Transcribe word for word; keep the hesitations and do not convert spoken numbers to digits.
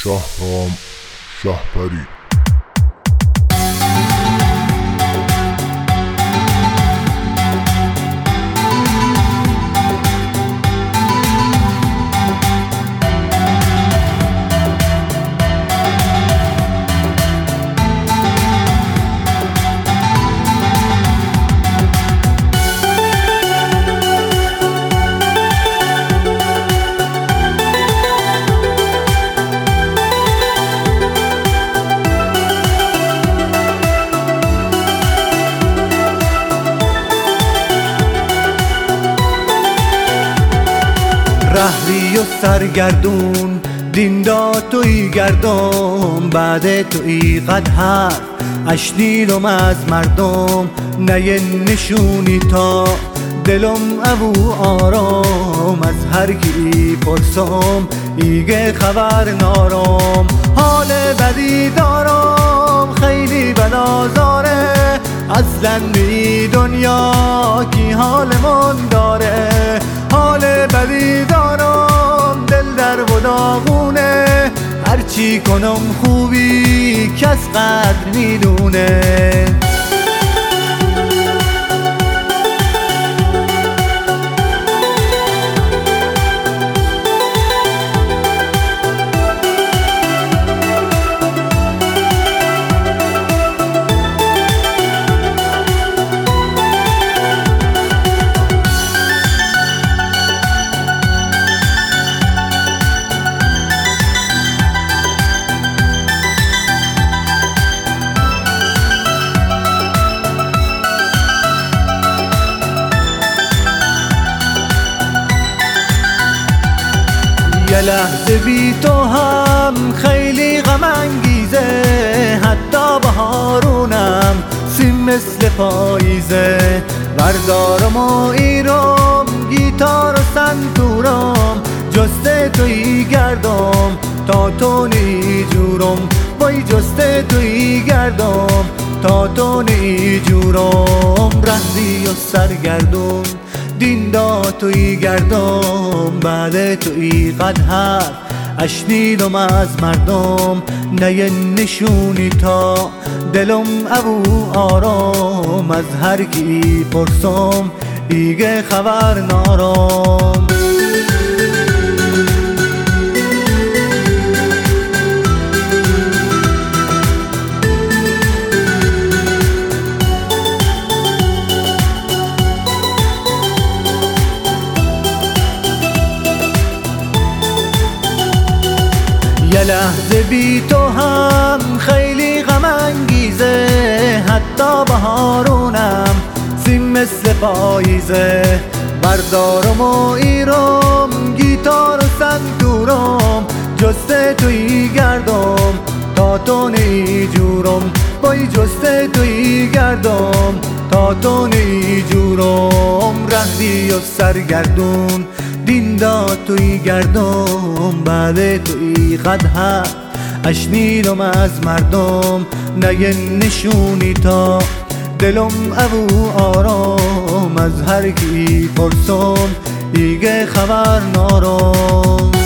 شهرام شهپری. رهری و سرگردون دیندار توی گردم، بعد توی قد حرف اشنیدم از مردم. نه یه نشونی تا دلم ابو آرام، از هر کی پرسم ایگه خبر نارم. حال بدی دارم خیلی بلازاره، اصلا بی دنیا کی حال من داره. حال بدی دارم دل در و داغونه، هرچی کنم خوبی کس قدر میدونه. یه لحظه بی تو هم خیلی غم انگیزه، حتی بهارونم سیم مثل پاییزه. بردارم و ایرم گیتار و سنتورم، جسته توی گردم تا تو نی جورم. وای جسته توی گردم تا تو نی جورم. رهی و سرگردون دیندار توی گردم، بعد توی قد حرف اشنیدم از مردم. نه یه نشونی تا دلم ابو آرام، از هر کی پرسم ایگه خبر نارم. یه لحظه بی تو هم خیلی غم انگیزه، حتی بهارونم سیم مثل پاییزه. بردارم و ایرم گیتار و سنتورم، جسته توی گردم تا تو نی جورم. وای جسته توی گردم تا تو نی جورم. رهی و سرگردون دیندار توی گردم، بعد توی قد حرف اشنیدم از مردم. نه یه نشونی تا دلم ابو آرام، از هر کی پرسم ایگه خبر نارم.